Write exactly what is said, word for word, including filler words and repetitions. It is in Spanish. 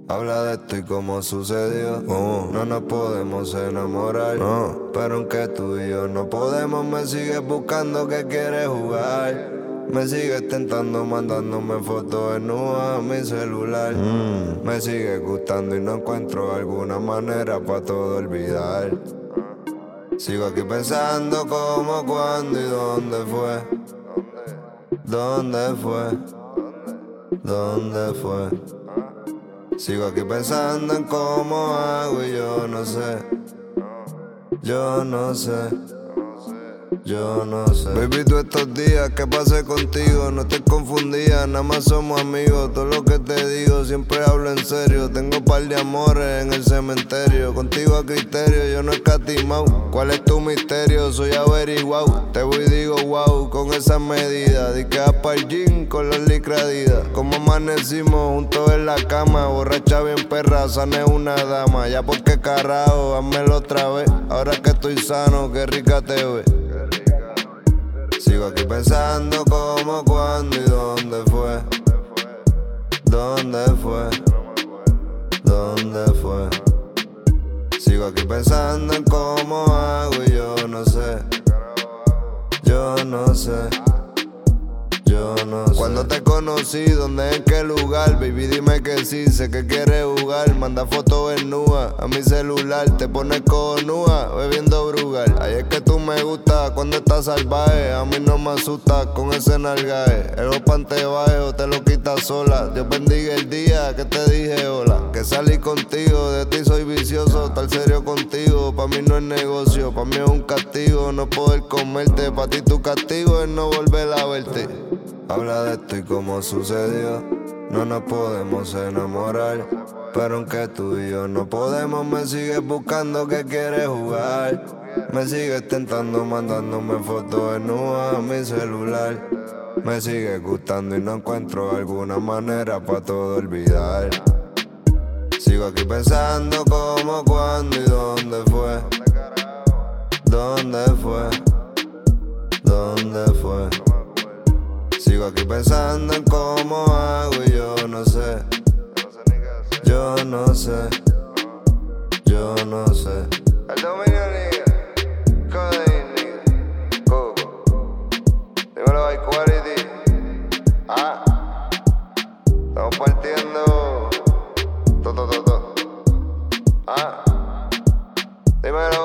Habla de esto y cómo sucedió. Oh, no nos podemos enamorar, no. Pero aunque tú y yo no podemos, me sigues buscando que quieres jugar. Me sigues tentando mandándome fotos desnudas a mi celular. mm. Me sigues gustando y no encuentro alguna manera para todo olvidar. Sigo aquí pensando cómo, cuándo y dónde fue. ¿Dónde fue? ¿Dónde fue? Sigo aquí pensando en cómo hago y yo no sé. Yo no sé. Yo no sé. Baby, tú estos días que pasé contigo, no te confundía, nada más somos amigos. Todo lo que te digo siempre hablo en serio. Tengo un par de amores en el cementerio. Contigo a criterio, yo no escatimao. ¿Cuál es tu misterio? Soy averiguado. Te voy y digo wow, con esas medidas. Di que vas pa'l gym con los licradidas. Como amanecimos juntos en la cama, borracha bien perra, sana es una dama. Ya porque carajo, házmelo otra vez. Ahora que estoy sano, qué rica te ves. Sigo aquí pensando cómo, cuándo y dónde fue. ¿Dónde fue? ¿Dónde fue? Sigo aquí pensando en cómo hago y yo no sé. Yo no sé. Yo no sé. Cuando te conocí, ¿dónde, en qué lugar? Baby, dime que sí, sé que quieres jugar. Manda fotos desnudas a mi celular. Te pones cojonúa, bebiendo brugal. Ay, es que tú me gustas cuando estás salvaje. A mí no me asustas con ese nalgaje. El pante bajo te lo quitas sola. Dios bendiga el día que te dije hola. Que salí contigo, de ti soy vicioso. Estar serio contigo, pa' mí no es negocio. Pa' mí es un castigo no poder comerte. Pa' ti tu castigo es no volver a verte. Habla de esto y cómo sucedió. No nos podemos enamorar, pero aunque tú y yo no podemos, me sigues buscando que quieres jugar. Me sigues tentando mandándome fotos desnudas a mi celular. Me sigues gustando y no encuentro alguna manera para todo olvidar. Sigo aquí pensando cómo, cuándo y dónde fue. ¿Dónde fue? ¿Dónde fue? Sigo aquí pensando en cómo hago y yo no sé. Yo no sé. Yo no sé. El dominio, nigga. Codeine, nigga. Coco. Dímelo, hay quality. Ah. Estamos partiendo. Todo, todo, todo. Ah. Dímelo.